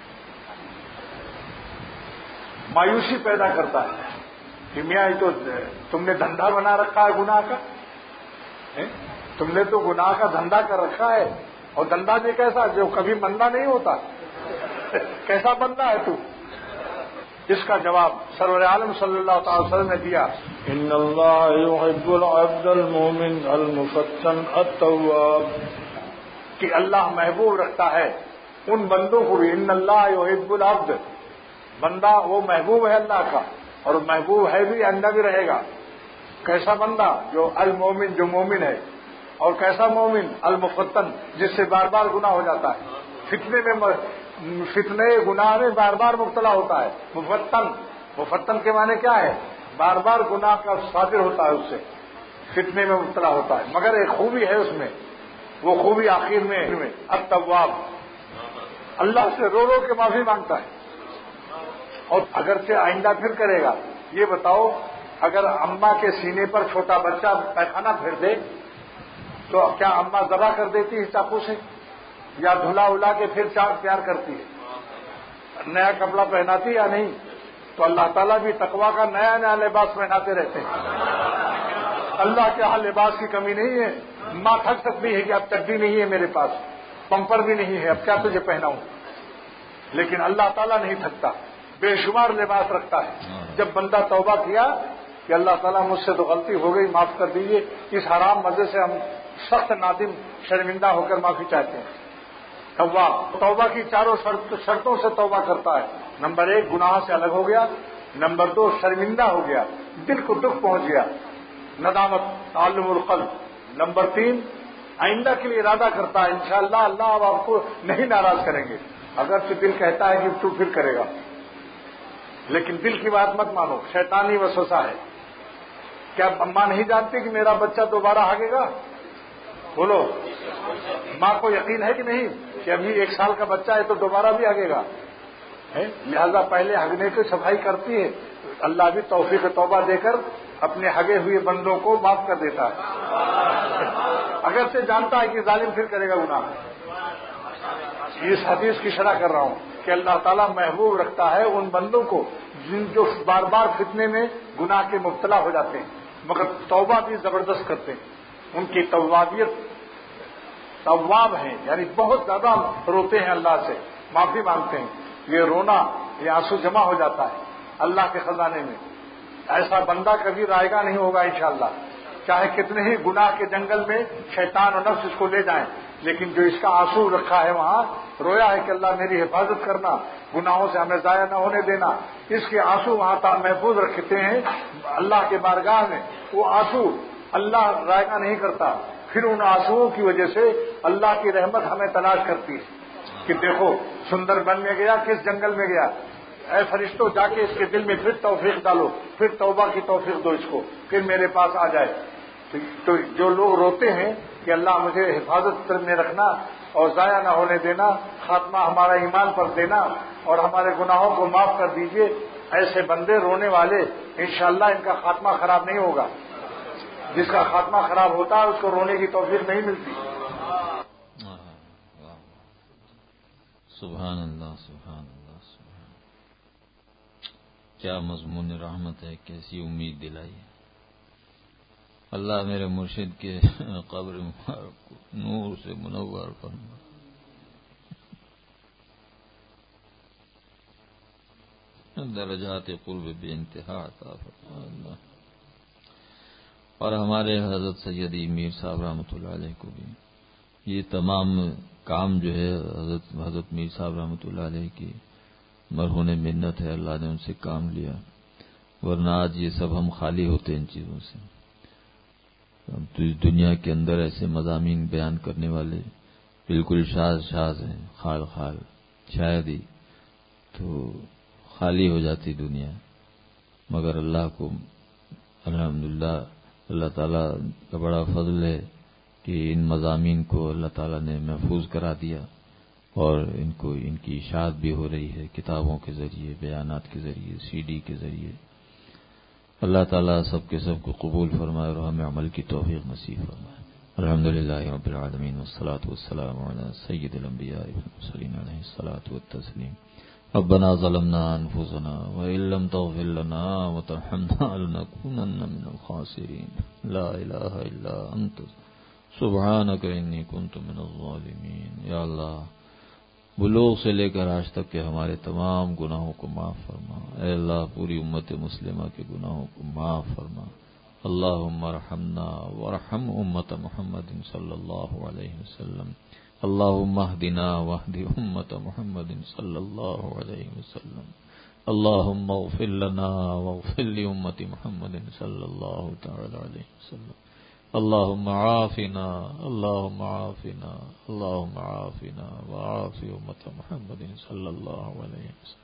مایوسی پیدا کرتا ہے کہ میاں یہ تو تم نے دھندا بنا رکھا ہے گناہ کا، تم نے تو گناہ کا دھندا کر رکھا ہے. اور دھندا بھی کیسا جو کبھی مندا نہیں ہوتا، کیسا بندہ ہے تو؟ اس کا جواب سرور عالم صلی اللہ تعالی وسلم نے دیا، ان اللہ یحب العبد المؤمن المفتن التواب، کہ اللہ محبوب رکھتا ہے ان بندوں کو بھی. ان اللہ یحب العبد، بندہ وہ محبوب ہے اللہ کا، اور محبوب ہے بھی آئندہ بھی رہے گا. کیسا بندہ؟ جو المومن، جو مومن ہے. اور کیسا مومن؟ المفتن، جس سے بار بار گناہ ہو جاتا ہے، فتنے میں فتنے گناہ میں بار بار مبتلا ہوتا ہے. مفتن، مفتن کے معنی کیا ہے؟ بار بار گناہ کا صادر ہوتا ہے، اس سے فتنے میں مبتلا ہوتا ہے. مگر ایک خوبی ہے اس میں، وہ خوبی آخر میں التواب، اللہ سے رو رو کے معافی مانگتا ہے اور اگرچہ آئندہ پھر کرے گا. یہ بتاؤ اگر اماں کے سینے پر چھوٹا بچہ پیخانہ پھیر دے تو کیا اماں ذبح کر دیتی ہے چاقو سے، یا دھلا الا کے پھر چار پیار کرتی ہے، نیا کپڑا پہناتی یا نہیں؟ تو اللہ تعالیٰ بھی تقویٰ کا نیا نیا لباس پہناتے رہتے ہیں. اللہ کے ہاں لباس کی کمی نہیں ہے. ماں تھک سکتی ہے کہ اب چڈی نہیں ہے میرے پاس، پمپر بھی نہیں ہے، اب کیا تجھے پہناؤں؟ لیکن اللہ تعالیٰ نہیں تھکتا، بے شمار لباس رکھتا ہے. جب بندہ توبہ کیا کہ اللہ تعالیٰ مجھ سے تو غلطی ہو گئی، معاف کر دیجیے، اس حرام مزے سے ہم سخت نادم شرمندہ ہو کر معافی چاہتے ہیں. توبہ توبہ کی چاروں شرط شرطوں سے توبہ کرتا ہے. نمبر ایک گناہ سے الگ ہو گیا، نمبر دو شرمندہ ہو گیا، دل کو دکھ پہنچ گیا، ندامت تعلم القلب، نمبر تین آئندہ کے لیے ارادہ کرتا ہے انشاءاللہ اللہ اب آپ کو نہیں ناراض کریں گے، اگرچہ دل کہتا ہے کہ تو پھر کرے گا، لیکن دل کی بات مت مانو، شیطانی وسوسہ ہے۔ کیا ماں نہیں جانتی کہ میرا بچہ دوبارہ ہاگے گا؟ بولو، ماں کو یقین ہے کہ نہیں کہ ابھی ایک سال کا بچہ ہے تو دوبارہ بھی ہاگے گا؟ لہذا پہلے ہگنے کی صفائی کرتی ہے، اللہ بھی توفیق توبہ دے کر اپنے ہگے ہوئے بندوں کو معاف کر دیتا ہے، اگر سے جانتا ہے کہ ظالم پھر کرے گا گناہ۔ اس حدیث کی شرح کر رہا ہوں کہ اللہ تعالیٰ محبوب رکھتا ہے ان بندوں کو جن جو بار بار فتنے میں گناہ کے مبتلا ہو جاتے ہیں مگر توبہ بھی زبردست کرتے ہیں، ان کی توابیت تواب ہیں، یعنی بہت زیادہ روتے ہیں، اللہ سے معافی مانگتے ہیں، یہ رونا یہ آنسو جمع ہو جاتا ہے اللہ کے خزانے میں۔ ایسا بندہ کبھی رائے گا نہیں ہوگا انشاءاللہ، چاہے کتنے ہی گناہ کے جنگل میں شیطان اور نفس اس کو لے جائیں، لیکن جو اس کا آنسو رکھا ہے وہاں رویا ہے کہ اللہ میری حفاظت کرنا، گناہوں سے ہمیں ضائع نہ ہونے دینا، اس کے آنسو وہاں تک محفوظ رکھتے ہیں اللہ کے بارگاہ میں۔ وہ آنسو اللہ رائے گا نہیں کرتا، پھر ان آنسوؤں کی وجہ سے اللہ کی رحمت ہمیں تلاش کرتی ہے کہ دیکھو سندر بن میں گیا، کس جنگل میں گیا، اے فرشتوں جا کے اس کے دل میں پھر توفیق ڈالو، پھر توبہ کی توفیق دو اس کو، پھر میرے پاس آ جائے۔ تو جو لوگ روتے ہیں کہ اللہ مجھے حفاظت میں رکھنا اور ضائع نہ ہونے دینا، خاتمہ ہمارا ایمان پر دینا اور ہمارے گناہوں کو معاف کر دیجئے، ایسے بندے رونے والے انشاءاللہ ان کا خاتمہ خراب نہیں ہوگا۔ جس کا خاتمہ خراب ہوتا ہے اس کو رونے کی توفیق نہیں ملتی۔ سبحان اللہ، سبحان اللہ، سبحان اللہ، کیا مضمون رحمت ہے، کیسی امید دلائی ہے۔ اللہ میرے مرشد کے قبر مبارک کو نور سے منور فرما، درجات قرب بے انتہا عطا فرما اللہ، اور ہمارے حضرت سیدی میر صاحب رحمۃ اللہ علیہ کو بھی یہ تمام کام جو ہے حضرت حضرت میر صاحب رحمۃ اللہ علیہ کی مرہون منت ہے، اللہ نے ان سے کام لیا، ورنہ آج یہ سب ہم خالی ہوتے ان چیزوں سے۔ تو اس دنیا کے اندر ایسے مضامین بیان کرنے والے بالکل شاذ شاذ ہیں، خال خال، شاید ہی تو خالی ہو جاتی دنیا، مگر اللہ کو الحمدللہ اللہ تعالیٰ کا بڑا فضل ہے کہ ان مضامین کو اللہ تعالیٰ نے محفوظ کرا دیا اور ان کو ان کی اشاعت بھی ہو رہی ہے کتابوں کے ذریعے، بیانات کے ذریعے، سی ڈی کے ذریعے۔ اللہ تعالیٰ سب کے سب کو قبول فرمائے اور ہمیں عمل کی توفیق نصیب فرمائے۔ الحمدللہ رب العالمین والصلاة والسلام علی سید الانبیاء والمرسلین علیہ الصلاة والتسلیم۔ ربنا ظلمنا انفسنا وان لم تغفر لنا وترحمنا لنكونن من الخاسرین۔ لا الہ الا انت سبحانک انی کنت من الظالمین۔ یا اللہ بلوغ سے لے کر آج تک کے ہمارے تمام گناہوں کو معاف فرما، اے اللہ پوری امت مسلمہ کے گناہوں کو معاف فرما۔ اللہم ارحمنا وارحم امت محمد صلی اللہ علیہ وسلم۔ اللہم اہدنا واہد امت محمد صلی اللہ علیہ وسلم۔ اللہم اغفر لنا واغفر لامت محمد صلی اللہ تعالی علیہ وسلم۔ اللہم عافنا اللہم عافنا اللہم عافنا وعاف امت محمد صلی اللہ علیہ وسلم۔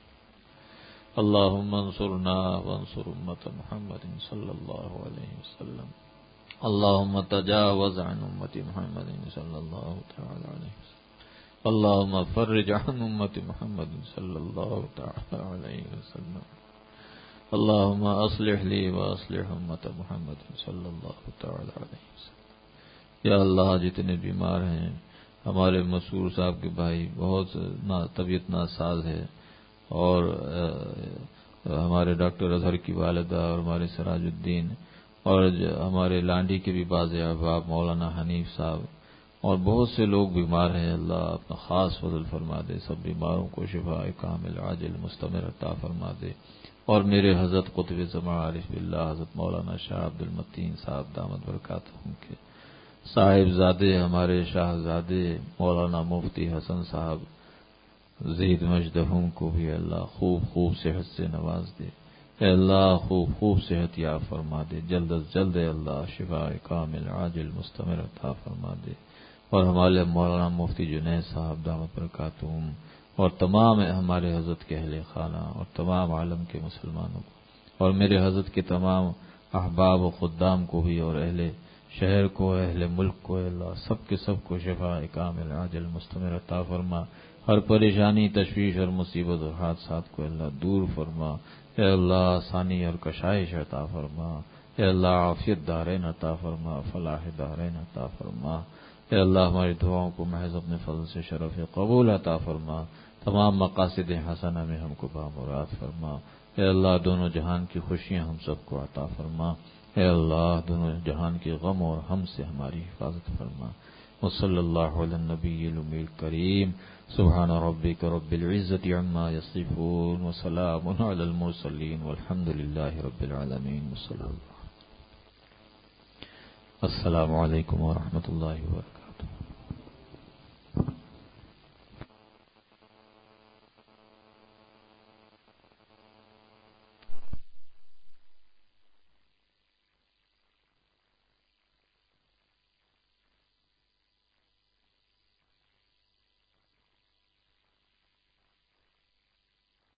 اللہم انصرنا وانصر امت محمد صلی اللہ علیہ وسلم۔ اللہم تجاوز عن امت محمد صلی اللہ تعالی علیہ وسلم۔ اللہم فرج عن امت محمد صلی اللہ تعالی علیہ وسلم۔ اللہم اصلح لی واصلح امت محمد صلی اللہ تعالی علیہ وسلم۔ یا اللہ جتنے بیمار ہیں، ہمارے مسرور صاحب کے بھائی بہت طبیعت ناساز ہے، اور ہمارے ڈاکٹر اظہر کی والدہ اور ہمارے سراج الدین اور ہمارے لانڈی کے بھی بعض احباب مولانا حنیف صاحب اور بہت سے لوگ بیمار ہیں، اللہ اپنا خاص فضل فرما دے، سب بیماروں کو شفاء کامل عاجل مستمر عطا فرما دے، اور میرے حضرت قطب زمان عارف باللہ حضرت مولانا شاہ عبد المتین صاحب دامت برکاتہم کے صاحبزادے ہمارے شاہزادے مولانا مفتی حسن صاحب زید مجدہم کو بھی اللہ خوب خوب صحت سے نواز دے، اے اللہ خوب خوب صحت یاب فرما دے، جلد از جلد اے اللہ شفاء کامل عاجل مستمر عطا فرما دے۔ اور ہمارے مولانا مفتی جنید صاحب دعوت برکاتہم اور تمام ہمارے حضرت کے اہل خانہ اور تمام عالم کے مسلمانوں کو اور میرے حضرت کے تمام احباب و خدام کو بھی اور اہل شہر کو اہل ملک کو اللہ سب کے سب کو شفا کامل عاجل مستمر عطا فرما. ہر پریشانی تشویش اور مصیبت اور حادثات کو اللہ دور فرما. اے اللہ آسانی اور کشائش عطا فرما. اے اللہ عافیت دارین عطا فرما. فلاح دارین عطا فرما. اے اللہ ہماری دعاؤں کو محض اپنے فضل سے شرف قبول عطا فرما. تمام مقاصد حسنہ میں ہم کو بامراد فرما. اے اللہ دونوں جہان کی خوشیاں ہم سب کو عطا فرما. اے اللہ دونوں جہان کے غم اور ہم سے ہماری حفاظت فرما. وصلی اللہ علی النبی الامی الکریم. سبحان ربک رب العزت عما یصفون وسلام علی المرسلین والحمد للہ رب العالمین. السلام علیکم ورحمۃ اللہ وبرکاتہ.